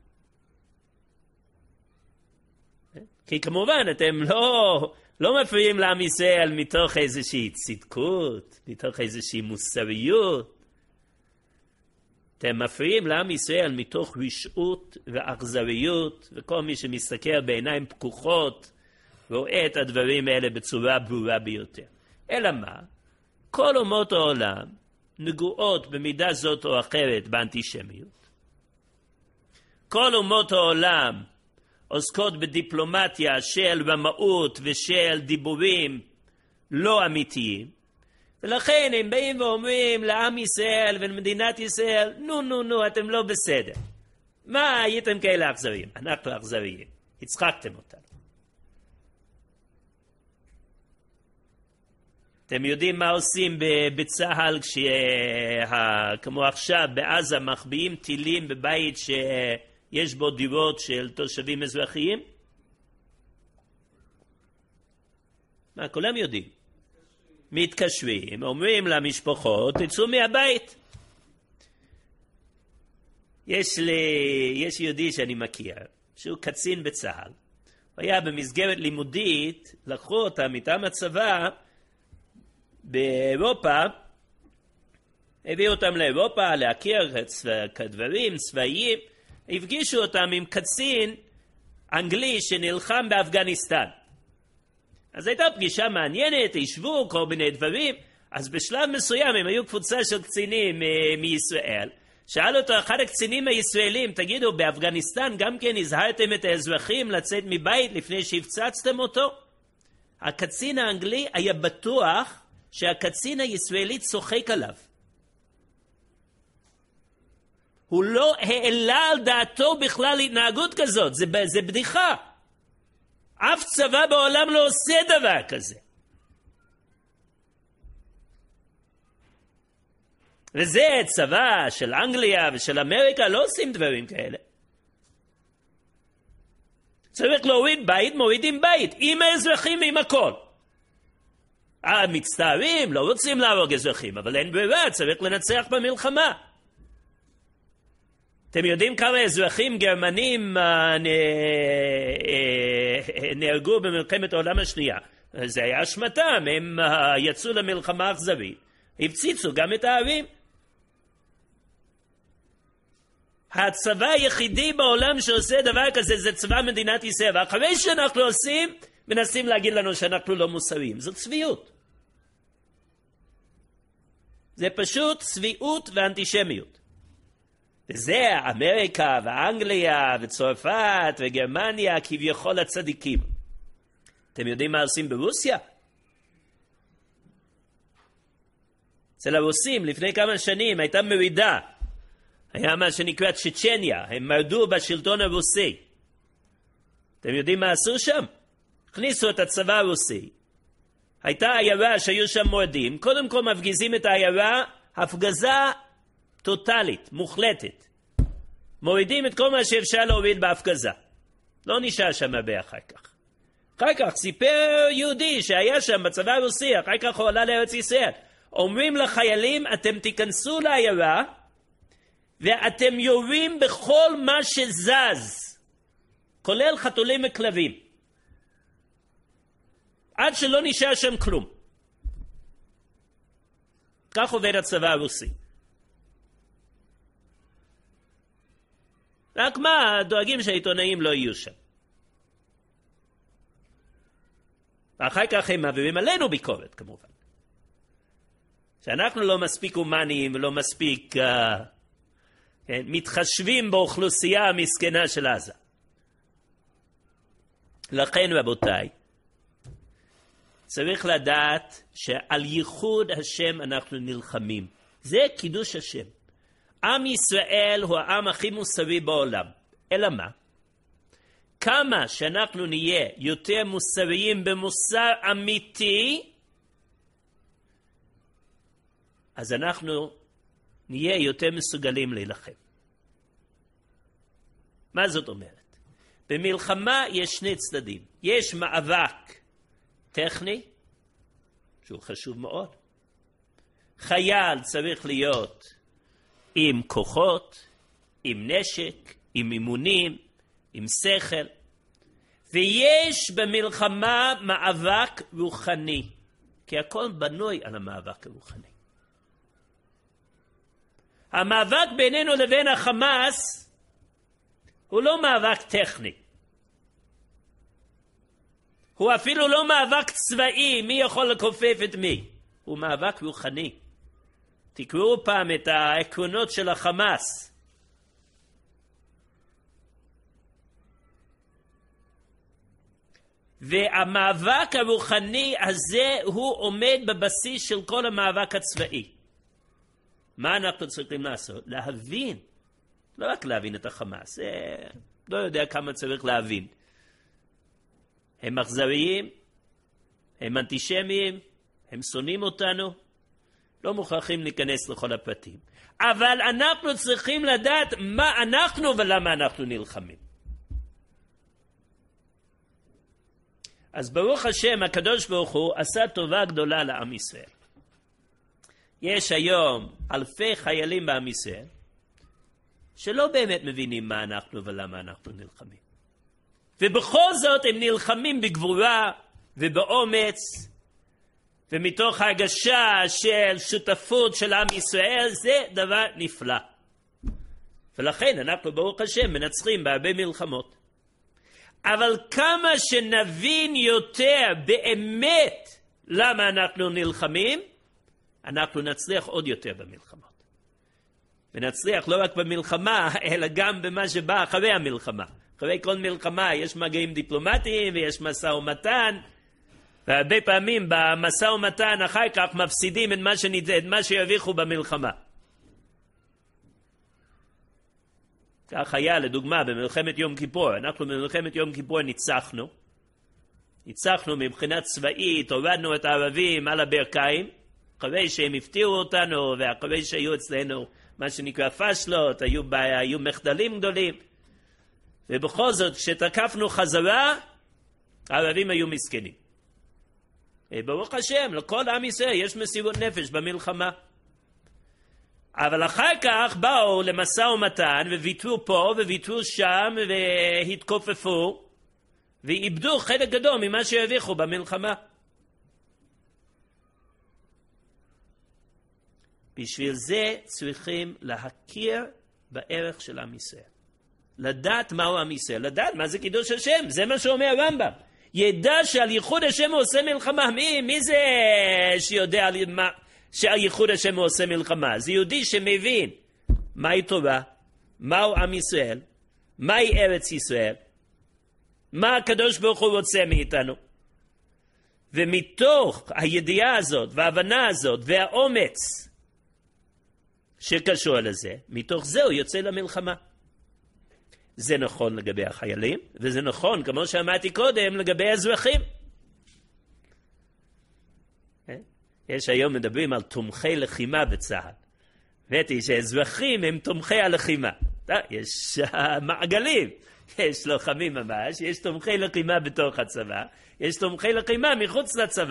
כי כמובן אתם לא מפריעים לעם ישראל מתוך איזושהי צדקות, מתוך איזושהי מוסריות. אתם מפריעים לעם ישראל מתוך רשעות ואכזריות, וכל מי שמסתכל בעיניים פקוחות רואה את הדברים האלה בצורה ברורה ביותר. אלא מה? כל אומות העולם נגועות במידה זאת או אחרת באנטישמיות. כל אומות העולם עוסקות בדיפלומטיה של רמאות ושל דיבורים לא אמיתיים, ולכן הם באים ואומרים לעם ישראל ולמדינת ישראל, נו, אתם לא בסדר. מה הייתם כאלה אכזריים? אנחנו אכזריים. הצחקתם אותנו. אתם יודעים מה עושים בצהל כמו עכשיו בעזה מחביאים טילים בבית יש בו דירות של תושבים אזרחיים? מה, כולם יודעים. מתקשרים, אומרים למשפחות, תצאו מהבית. יש יהודי שאני מכיר, שהוא קצין בצהל. הוא היה במסגרת לימודית, לקחו אותה מטעם הצבא באירופה, הביאו אותם לאירופה להכיר כדברים צבאיים, הפגישו אותם עם קצין אנגלי שנלחם באפגניסטן. אז הייתה פגישה מעניינת, ישבו כל מיני דברים, אז בשלב מסוים הם היו קבוצה של קצינים מישראל, שאל אותו אחד הקצינים הישראלים, תגידו, באפגניסטן גם כן הזהרתם את האזרחים לצאת מבית לפני שהפצצתם אותו? הקצין האנגלי היה בטוח שהקצין הישראלי צוחק עליו. הוא לא העלה על דעתו בכלל התנהגות כזאת, זה בדיחה. אף צבא בעולם לא עושה דבר כזה. וזה צבא של אנגליה ושל אמריקה, לא עושים דברים כאלה. צריך להוריד בית, מורידים בית, עם האזרחים ועם הכל. מצטערים, לא רוצים להרוג אזרחים, אבל אין ברירה, צריך לנצח במלחמה. אתם יודעים כמה אזרחים גרמנים נהרגו במלחמת העולם השנייה? זה היה אשמתם, הם יצאו למלחמה אכזרית, הפציצו גם את הערים. הצבא היחידי בעולם שעושה דבר כזה זה צבא מדינת ישראל, ואחרי שאנחנו עושים, מנסים להגיד לנו שאנחנו לא מוסריים. זו צביעות. זה פשוט צביעות ואנטישמיות. וזה אמריקה ואנגליה וצרפת וגרמניה כביכול הצדיקים. אתם יודעים מה עושים ברוסיה? אצל הרוסים לפני כמה שנים הייתה מרידה. היה מה שנקרא צ'צ'ניה, הם מרדו בשלטון הרוסי. אתם יודעים מה עשו שם? הכניסו את הצבא הרוסי. הייתה עיירה שהיו שם מורדים, קודם כל מפגיזים את העיירה, הפגזה טוטלית, מוחלטת. מורידים את כל מה שאפשר להוריד בהפגזה. לא נשאר שם הרבה אחר כך. אחר כך סיפר יהודי שהיה שם בצבא הרוסי, אחר כך הוא עלה לארץ ישראל. אומרים לחיילים, אתם תיכנסו לעיירה, ואתם יורים בכל מה שזז, כולל חתולים וכלבים, עד שלא נשאר שם כלום. כך עובד הצבא הרוסי. רק מה, דואגים שהעיתונאים לא יהיו שם. ואחר כך הם מעבירים עלינו ביקורת, כמובן. שאנחנו לא מספיק הומניים ולא מספיק מתחשבים באוכלוסייה המסכנה של עזה. לכן רבותיי, צריך לדעת שעל ייחוד השם אנחנו נלחמים. זה קידוש השם. עם ישראל הוא העם הכי מוסרי בעולם. אלא מה? כמה שאנחנו נהיה יותר מוסריים במוסר אמיתי, אז אנחנו נהיה יותר מסוגלים להילחם. מה זאת אומרת? במלחמה יש שני צדדים. יש מאבק טכני, שהוא חשוב מאוד. חייל צריך להיות עם כוחות, עם נשק, עם אימונים, עם שכל. ויש במלחמה מאבק רוחני, כי הכל בנוי על המאבק הרוחני. המאבק בינינו לבין החמאס הוא לא מאבק טכני. הוא אפילו לא מאבק צבאי, מי יכול לכופף את מי. הוא מאבק רוחני. תקראו פעם את העקרונות של החמאס. והמאבק הרוחני הזה הוא עומד בבסיס של כל המאבק הצבאי. מה אנחנו צריכים לעשות? להבין. לא רק להבין את החמאס. לא יודע כמה צריך להבין. הם אכזריים, הם אנטישמיים, הם שונאים אותנו. לא מוכרחים להיכנס לכל הפרטים. אבל אנחנו צריכים לדעת מה אנחנו ולמה אנחנו נלחמים. אז ברוך השם, הקדוש ברוך הוא עשה טובה גדולה לעם ישראל. יש היום אלפי חיילים בעם ישראל, שלא באמת מבינים מה אנחנו ולמה אנחנו נלחמים. ובכל זאת הם נלחמים בגבורה ובאומץ, ומתוך הרגשה של שותפות של עם ישראל, זה דבר נפלא. ולכן אנחנו ברוך השם מנצחים בהרבה מלחמות. אבל כמה שנבין יותר באמת למה אנחנו נלחמים, אנחנו נצליח עוד יותר במלחמות. ונצליח לא רק במלחמה, אלא גם במה שבא אחרי המלחמה. אחרי כל מלחמה יש מגעים דיפלומטיים ויש משא ומתן, והרבה פעמים במשא ומתן אחר כך מפסידים את מה שירוויחו במלחמה. כך היה לדוגמה במלחמת יום כיפור. אנחנו במלחמת יום כיפור ניצחנו מבחינה צבאית, הורדנו את הערבים על הברכיים, אחרי שהם הפתיעו אותנו, ואחרי שהיו אצלנו מה שנקרא פשלות, היו מחדלים גדולים, ובכל זאת, כשתקפנו חזרה, הערבים היו מסכנים. ברוך השם, לכל עם ישראל יש מסירות נפש במלחמה. אבל אחר כך באו למשא ומתן, וויתרו פה וויתרו שם, והתכופפו, ואיבדו חלק גדול ממה שהרוויחו במלחמה. בשביל זה צריכים להכיר בערך של עם ישראל. לדעת מהו עם ישראל, לדעת מה זה קידוש השם, זה מה שאומר הרמב"ם. ידע שעל ייחוד השם הוא עושה מלחמה. מי זה שיודע שעל ייחוד השם הוא עושה מלחמה? זה יהודי שמבין מהי תורה, מהו עם ישראל, מהי ארץ ישראל, מה הקדוש ברוך הוא רוצה מאיתנו. ומתוך הידיעה הזאת וההבנה הזאת והאומץ שקשור לזה, מתוך זה הוא יוצא למלחמה. זה נכון לגבי החיילים, וזה נכון, כמו שאמרתי קודם, לגבי האזרחים. יש היום מדברים על תומכי לחימה בצה"ל. ראיתי שאזרחים הם תומכי הלחימה. יש מעגלים, יש לוחמים ממש, יש תומכי לחימה בתוך הצבא, יש תומכי לחימה מחוץ לצבא.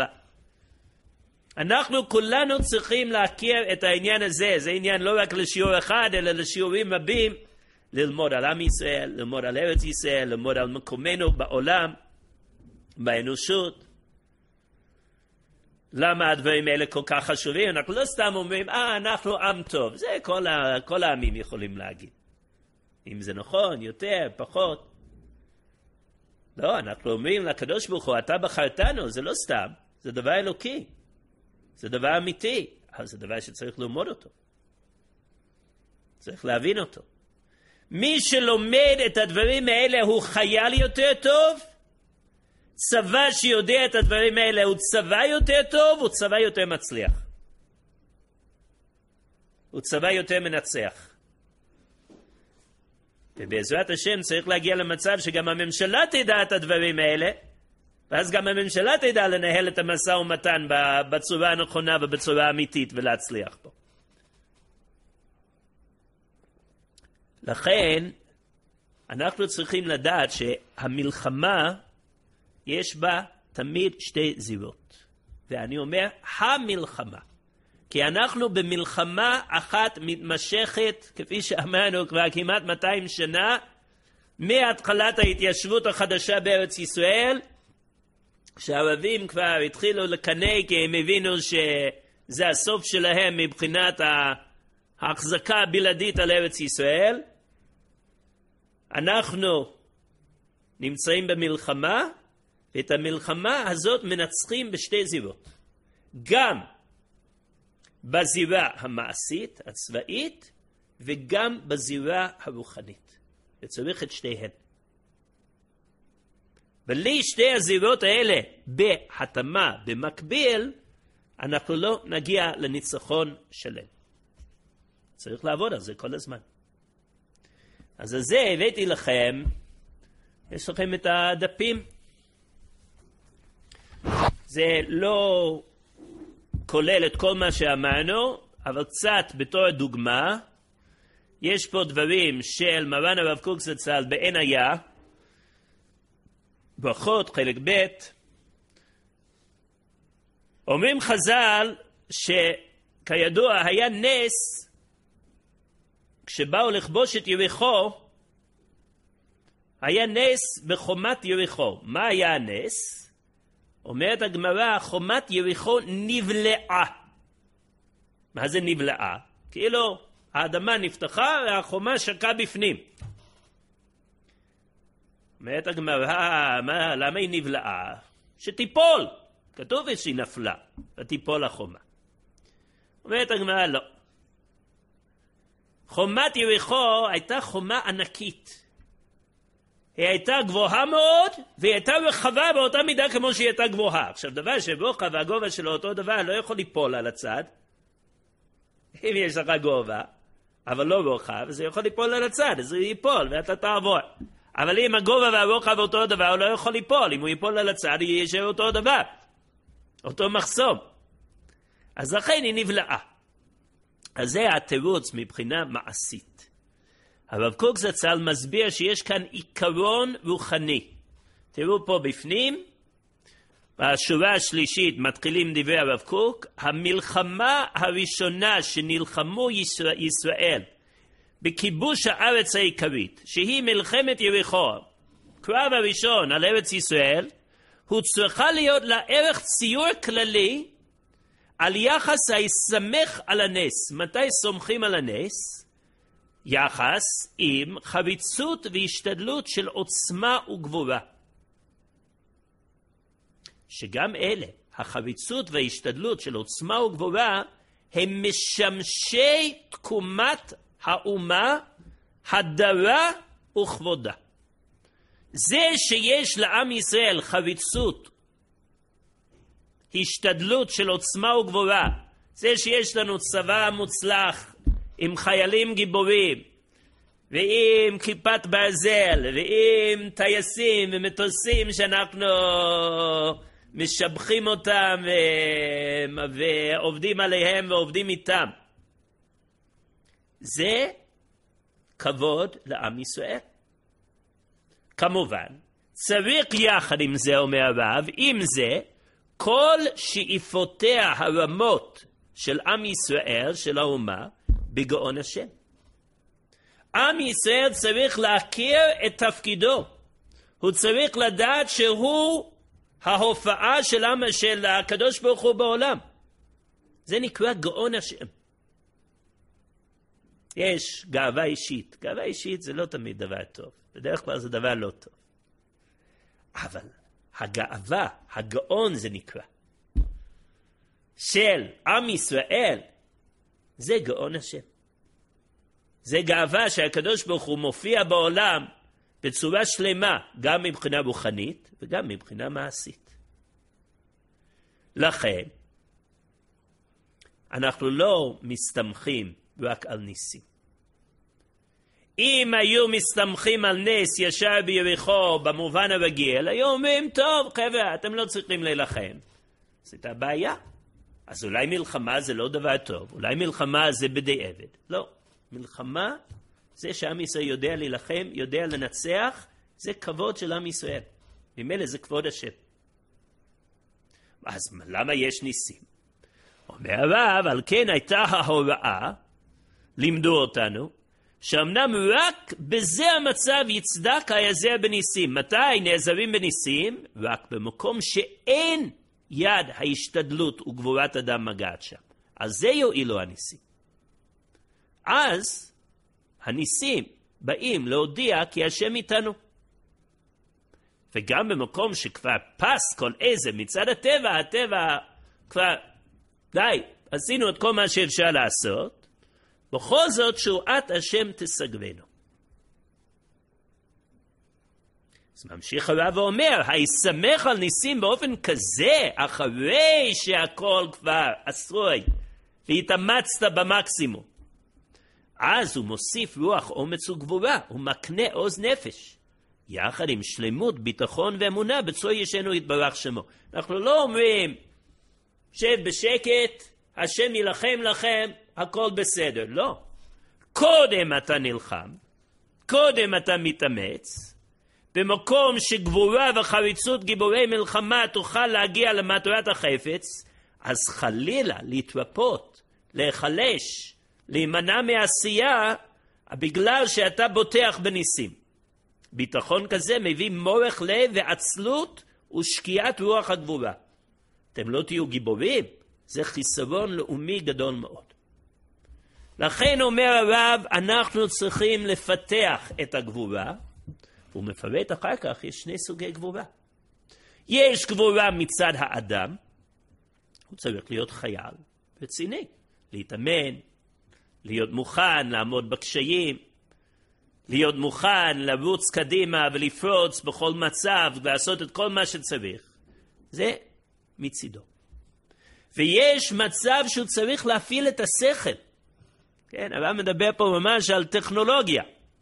אנחנו כולנו צריכים להכיר את העניין הזה. זה עניין לא רק לשיעור אחד, אלא לשיעורים רבים. ללמוד על עם ישראל, ללמוד על ארץ ישראל, ללמוד על מקומנו בעולם, באנושות. למה הדברים האלה כל כך חשובים? אנחנו לא סתם אומרים, אנחנו עם טוב. זה כל העמים יכולים להגיד. אם זה נכון, יותר, פחות. לא, אנחנו אומרים לקדוש ברוך הוא, אתה בחרתנו, זה לא סתם, זה דבר אלוקי. זה דבר אמיתי, אבל זה דבר שצריך ללמוד אותו. צריך להבין אותו. מי שלומד את הדברים האלה הוא חייל יותר טוב, צבא שיודע את הדברים האלה הוא צבא יותר טוב, הוא צבא יותר מצליח. הוא צבא יותר מנצח. ובעזרת השם צריך להגיע למצב שגם הממשלה תדע את הדברים האלה, ואז גם הממשלה תדע לנהל את המשא ומתן בצורה הנכונה ובצורה אמיתית ולהצליח פה. לכן אנחנו צריכים לדעת שהמלחמה יש בה תמיד שתי זירות. ואני אומר המלחמה. כי אנחנו במלחמה אחת מתמשכת, כפי שאמרנו כבר כמעט 200 שנה, מהתחלת ההתיישבות החדשה בארץ ישראל, שהערבים כבר התחילו לקנא כי הם הבינו שזה הסוף שלהם מבחינת ההחזקה הבלעדית על ארץ ישראל. אנחנו נמצאים במלחמה, ואת המלחמה הזאת מנצחים בשתי זירות. גם בזירה המעשית, הצבאית, וגם בזירה הרוחנית. וצריך את שתיהן. בלי שתי הזירות האלה בהתאמה, במקביל, אנחנו לא נגיע לניצחון שלם. צריך לעבוד על זה כל הזמן. אז על זה הבאתי לכם, יש לכם את הדפים. זה לא כולל את כל מה שאמרנו, אבל קצת בתור דוגמה, יש פה דברים של מרן הרב קוק זצ"ל בעין היה, ברכות חלק ב'. אומרים חז"ל שכידוע היה נס, כשבאו לכבוש את יריחו, היה נס בחומת יריחו. מה היה הנס? אומרת הגמרא, חומת יריחו נבלעה. מה זה נבלעה? כאילו האדמה נפתחה והחומה שקעה בפנים. אומרת הגמרא, למה היא נבלעה? שתיפול. כתוב שהיא נפלה, ותיפול החומה. אומרת הגמרא, לא. חומת יריחו הייתה חומה ענקית. היא הייתה גבוהה מאוד, והיא הייתה רחבה באותה מידה כמו שהיא הייתה גבוהה. עכשיו, דבר שרוחב והגובה שלו אותו דבר לא יכול ליפול על הצד. אם יש לך גובה, אבל לא רוחב, זה יכול ליפול על הצד, אז הוא ייפול ואתה תעבור. אבל אם הגובה והרוחב אותו דבר, הוא לא יכול ליפול. אם הוא ייפול על הצד, הוא יישאר אותו דבר. אותו מחסום. אז לכן היא נבלעה. אז זה התירוץ מבחינה מעשית. הרב קוק זצ"ל מסביר שיש כאן עיקרון רוחני. תראו פה בפנים, בשורה השלישית מתחילים דברי הרב קוק, המלחמה הראשונה שנלחמו ישראל בכיבוש הארץ העיקרית, שהיא מלחמת יריחו, קרב הראשון על ארץ ישראל, הוא צריכה להיות לה ערך ציור כללי על יחס היסמך על הנס. מתי סומכים על הנס? יחס עם חריצות והשתדלות של עוצמה וגבורה. שגם אלה, החריצות וההשתדלות של עוצמה וגבורה, הם משמשי תקומת האומה, הדרה וכבודה. זה שיש לעם ישראל חריצות, השתדלות של עוצמה וגבורה, זה שיש לנו צבא מוצלח עם חיילים גיבורים ועם כיפת ברזל ועם טייסים ומטוסים שאנחנו משבחים אותם ועובדים עליהם ועובדים איתם, זה כבוד לעם ישראל. כמובן, צריך יחד עם זה, אומר הרב, עם זה, כל שאיפותיה הרמות של עם ישראל, של האומה, בגאון השם. עם ישראל צריך להכיר את תפקידו. הוא צריך לדעת שהוא ההופעה של הקדוש ברוך הוא בעולם. זה נקרא גאון השם. יש גאווה אישית. גאווה אישית זה לא תמיד דבר טוב. בדרך כלל זה דבר לא טוב. אבל הגאווה, הגאון זה נקרא, של עם ישראל, זה גאון השם. זה גאווה שהקדוש ברוך הוא מופיע בעולם בצורה שלמה, גם מבחינה רוחנית וגם מבחינה מעשית. לכן, אנחנו לא מסתמכים רק על ניסים. אם היו מסתמכים על נס ישר ביריחו במובן הרגיל, היו אומרים, טוב חבר'ה, אתם לא צריכים להילחם. זאת הבעיה. אז אולי מלחמה זה לא דבר טוב, אולי מלחמה זה בדיעבד. לא, מלחמה זה שעם ישראל יודע להילחם, יודע לנצח, זה כבוד של עם ישראל. ממילא זה כבוד השם. אז למה יש ניסים? אומר הרב, על כן הייתה ההוראה, לימדו אותנו, שאמנם רק בזה המצב יצדק היעזר בניסים. מתי נעזרים בניסים? רק במקום שאין יד ההשתדלות וגבורת אדם מגעת שם. אז זה יועילו הניסים. אז הניסים באים להודיע כי השם איתנו. וגם במקום שכבר פס כל עזר מצד הטבע, הטבע כבר די, עשינו את כל מה שאפשר לעשות, בכל זאת שועת השם תסגרנו. אז ממשיך הרב ואומר, היסמך על ניסים באופן כזה, אחרי שהכל כבר עשוי, והתאמצת במקסימום, אז הוא מוסיף רוח אומץ וגבורה, הוא מקנה עוז נפש, יחד עם שלמות, ביטחון ואמונה בצור ישנו יתברך שמו. אנחנו לא אומרים, שב בשקט, השם ילחם לכם, הכל בסדר. לא. קודם אתה נלחם, קודם אתה מתאמץ, במקום שגבורה וחריצות גיבורי מלחמה תוכל להגיע למטרת החפץ, אז חלילה להתרפות, להיחלש, להימנע מעשייה, בגלל שאתה בוטח בניסים. ביטחון כזה מביא מורך לב ועצלות ושקיעת רוח הגבורה. אתם לא תהיו גיבורים, זה חיסרון לאומי גדול מאוד. לכן אומר הרב, אנחנו צריכים לפתח את הגבורה, והוא מפרט אחר כך, יש שני סוגי גבורה. יש גבורה מצד האדם, הוא צריך להיות חייל רציני, להתאמן, להיות מוכן לעמוד בקשיים, להיות מוכן לרוץ קדימה ולפרוץ בכל מצב ולעשות את כל מה שצריך. זה מצידו. ויש מצב שהוא צריך להפעיל את השכל. כן, אבל מדבר פה ממש על טכנולוגיה.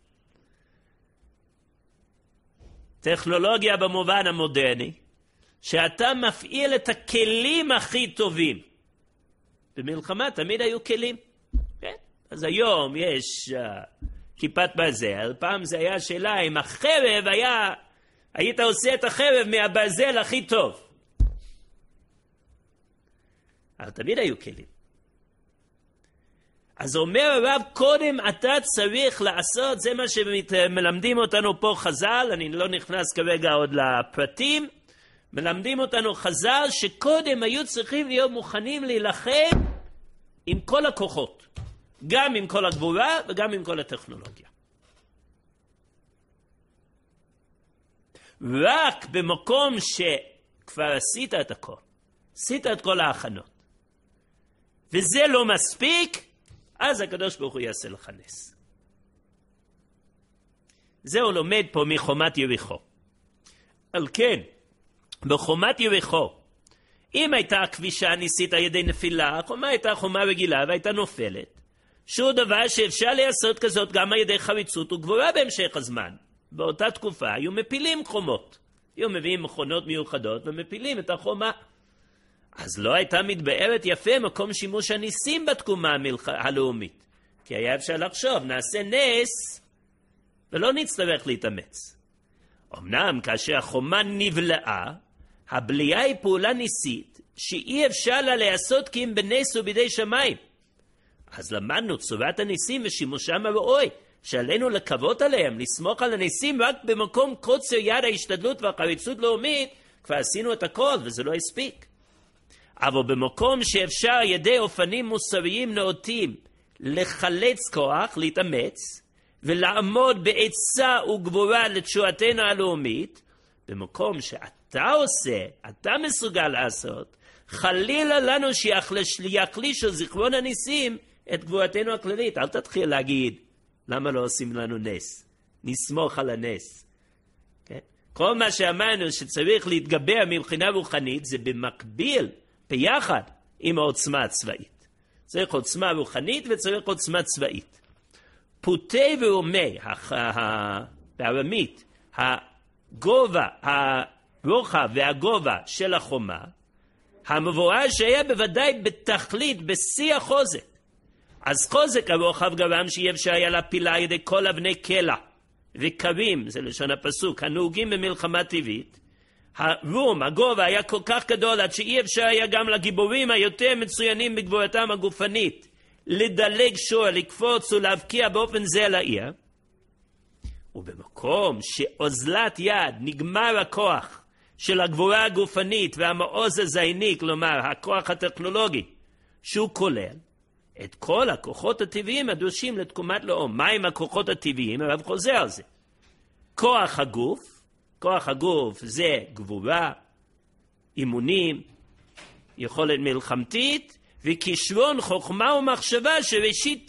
טכנולוגיה במובן המודרני, שאתה מפעיל את הכלים הכי טובים. במלחמה תמיד היו כלים. כן? אז היום יש כיפת ברזל, פעם זה היה שאלה אם החרב היית עושה את החרב מהברזל הכי טוב. אבל תמיד היו כלים. אז אומר הרב, קודם אתה צריך לעשות, זה מה שמלמדים אותנו פה חז"ל, אני לא נכנס כרגע עוד לפרטים, מלמדים אותנו חז"ל שקודם היו צריכים להיות מוכנים להילחם עם כל הכוחות, גם עם כל הגבורה וגם עם כל הטכנולוגיה. רק במקום שכבר עשית את הכל, עשית את כל ההכנות, וזה לא מספיק, אז הקדוש ברוך הוא יעשה לך נס. זה הוא לומד פה מחומת יריחו. על כן, בחומת יריחו, אם הייתה כבישה ניסית על ידי נפילה, החומה הייתה חומה רגילה והייתה נופלת, שהוא דבר שאפשר לעשות כזאת גם על ידי חריצות וגבורה בהמשך הזמן. באותה תקופה היו מפילים חומות. היו מביאים מכונות מיוחדות ומפילים את החומה. אז לא הייתה מתבארת יפה מקום שימוש הניסים בתקומה הלאומית. כי היה אפשר לחשוב, נעשה נס ולא נצטרך להתאמץ. אמנם כאשר החומה נבלעה, הבליעה היא פעולה ניסית שאי אפשר לה לעשות כי אם בנס ובידי שמיים. אז למדנו צורת הניסים ושימושם הראוי, שעלינו לקוות עליהם, לסמוך על הניסים רק במקום קוצר יד ההשתדלות והחריצות לאומית, כבר עשינו את הכל וזה לא הספיק. אבל במקום שאפשר ידי אופנים מוסריים נאותים לחלץ כוח, להתאמץ, ולעמוד בעצה וגבורה לתשועתנו הלאומית, במקום שאתה עושה, אתה מסוגל לעשות, חלילה לנו שיחליש על זיכרון הניסים את גבורתנו הכללית. אל תתחיל להגיד, למה לא עושים לנו נס? נסמוך על הנס. כן? כל מה שאמרנו שצריך להתגבר מבחינה רוחנית, זה במקביל, ביחד עם העוצמה הצבאית. צריך עוצמה רוחנית וצריך עוצמה צבאית. פוטי ואומי, בארמית, הגובה, הרוחב והגובה של החומה, המבואר שהיה בוודאי בתכלית, בשיא החוזק. אז חוזק הרוחב גרם שאי אפשר היה להפילה על ידי כל אבני קלע וקרים, זה לשון הפסוק, הנהוגים במלחמה טבעית. הרום, הגובה היה כל כך גדול עד שאי אפשר היה גם לגיבורים היותר מצוינים בגבורתם הגופנית לדלג שור, לקפוץ ולהבקיע באופן זה על העיר. ובמקום שאוזלת יד נגמר הכוח של הגבורה הגופנית והמעוז הזייני, כלומר הכוח הטכנולוגי, שהוא כולל את כל הכוחות הטבעיים הדרושים לתקומת לאום. מה עם הכוחות הטבעיים? הרב חוזר על זה. כוח הגוף, כוח הגוף זה גבורה, אימונים, יכולת מלחמתית, וכישרון חוכמה ומחשבה שראשית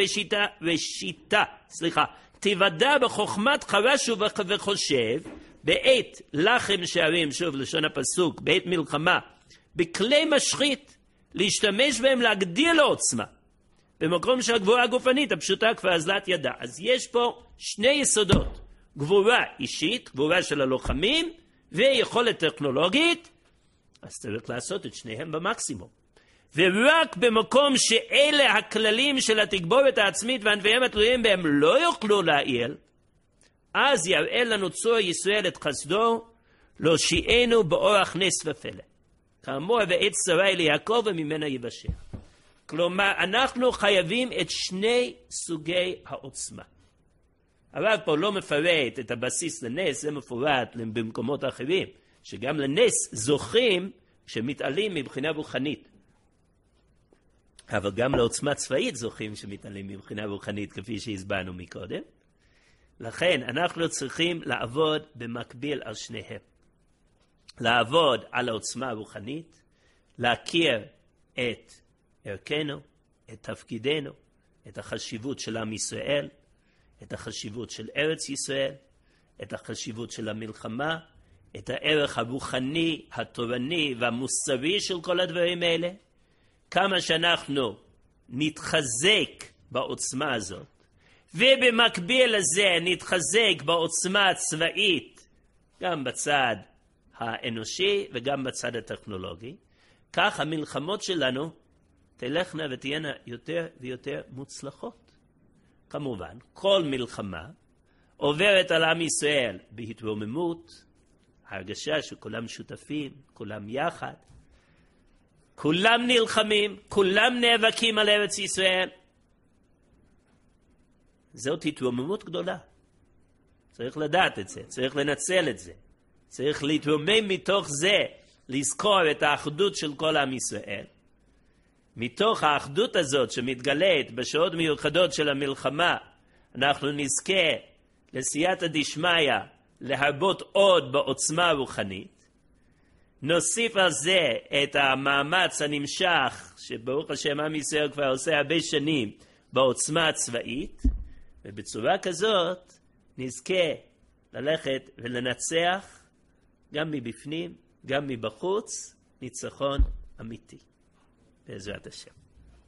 תיוודע בחוכמת חרש וחושב, בעת לחם שערים, שוב לשון הפסוק, בעת מלחמה, בכלי משחית, להשתמש בהם להגדיל לעוצמה, במקום שהגבורה הגופנית הפשוטה כבר אזלת ידה. אז יש פה שני יסודות, גבורה אישית, גבורה של הלוחמים, ויכולת טכנולוגית, אז צריך לעשות את שניהם במקסימום. ורק במקום שאלה הכללים של התגבורת העצמית והנביאים התלויים בהם לא יוכלו להעיל, אז יראה לנו צור ישראל את חסדו, להושיענו באורח נס ופלא. כאמור, ועת שרה ליעקב וממנה יבשע. כלומר, אנחנו חייבים את שני סוגי העוצמה. הרב פה לא מפרט את הבסיס לנס, זה מפורט במקומות אחרים, שגם לנס זוכים שמתעלים מבחינה רוחנית. אבל גם לעוצמה צבאית זוכים שמתעלים מבחינה רוחנית, כפי שהסברנו מקודם. לכן אנחנו צריכים לעבוד במקביל על שניהם. לעבוד על העוצמה הרוחנית, להכיר את ערכנו, את תפקידנו, את החשיבות של עם ישראל, את החשיבות של ארץ ישראל, את החשיבות של המלחמה, את הערך הרוחני, התורני והמוסרי של כל הדברים האלה. כמה שאנחנו נתחזק בעוצמה הזאת, ובמקביל לזה נתחזק בעוצמה הצבאית, גם בצד האנושי וגם בצד הטכנולוגי, כך המלחמות שלנו תלכנה ותהיינה יותר ויותר מוצלחות. כמובן, כל מלחמה עוברת על עם ישראל בהתרוממות, הרגשה שכולם שותפים, כולם יחד, כולם נלחמים, כולם נאבקים על ארץ ישראל. זאת התרוממות גדולה. צריך לדעת את זה, צריך לנצל את זה. צריך להתרומם מתוך זה, לזכור את האחדות של כל עם ישראל. מתוך האחדות הזאת שמתגלית בשעות מיוחדות של המלחמה, אנחנו נזכה לסייעתא דשמיא להרבות עוד בעוצמה הרוחנית. נוסיף על זה את המאמץ הנמשך שברוך השם עם ישראל כבר עושה הרבה שנים בעוצמה הצבאית, ובצורה כזאת נזכה ללכת ולנצח גם מבפנים, גם מבחוץ, ניצחון אמיתי. בעזרת השם.